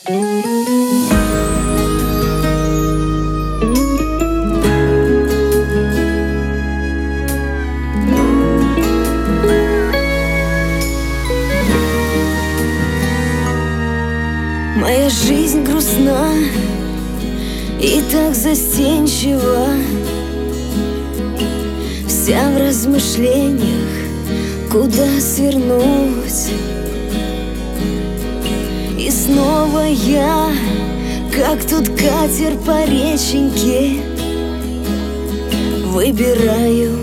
Моя жизнь грустна и так застенчива, вся в размышлениях, куда свернуть. И снова я, как тут катер по реченьке, выбираю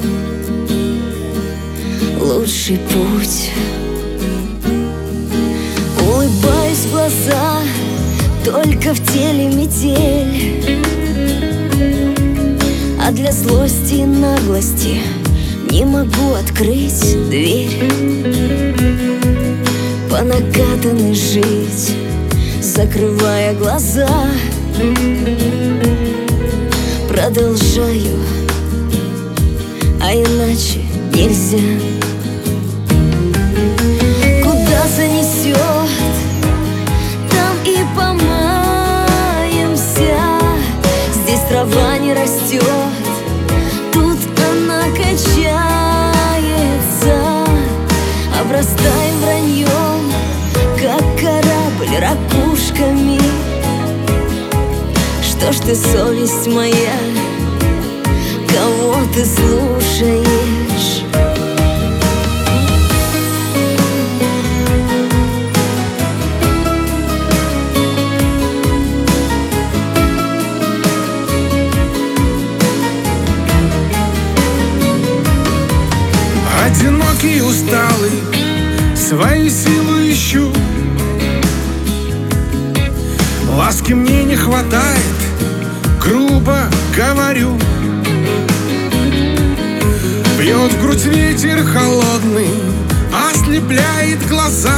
лучший путь. Улыбаюсь в глаза, только в теле метель, а для злости и наглости не могу открыть дверь. По накатанной жить, закрывая глаза, продолжаю, а иначе нельзя. Куда занесет, там и помаемся. Здесь трава не растет, тут она качается. Обрастаем враньем, как корабль ракушками. Что ж ты, совесть моя, кого ты слушаешь? Одинокий, усталый, свою силу ищу. Ласки мне не хватает, грубо говорю. Бьет в грудь ветер холодный, ослепляет глаза.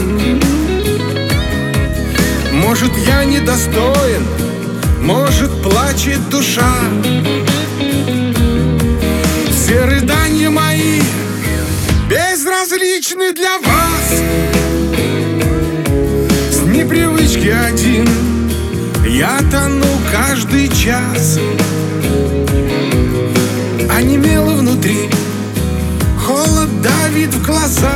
Может, я недостоин, может, плачет душа. Все рыдания мои безразличны для вас. С непривычки один я тону каждый час. Онемело внутри, холод давит в глаза.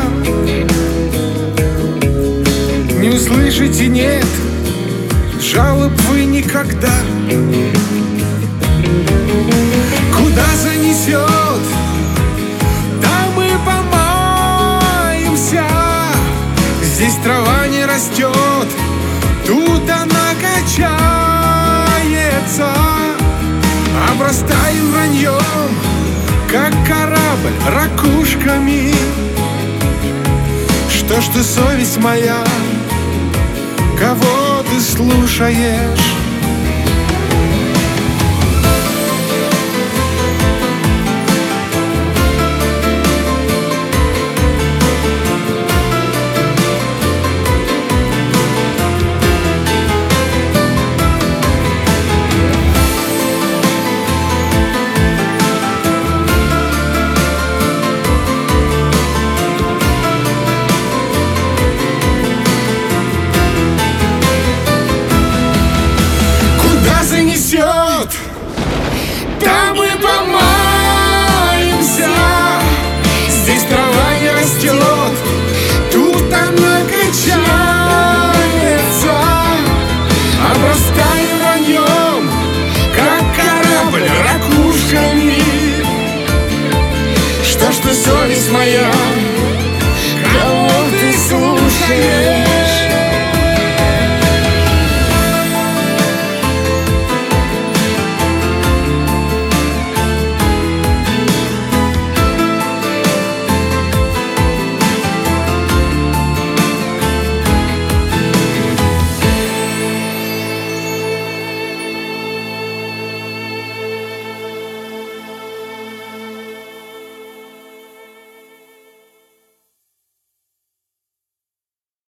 Не услышите, нет, жалоб вы никогда. Куда занесет, там и помаемся. Здесь трава не растет, тут она качается. Обрастаем враньем, как корабль ракушками. Что ж ты, совесть моя, кого ты слушаешь?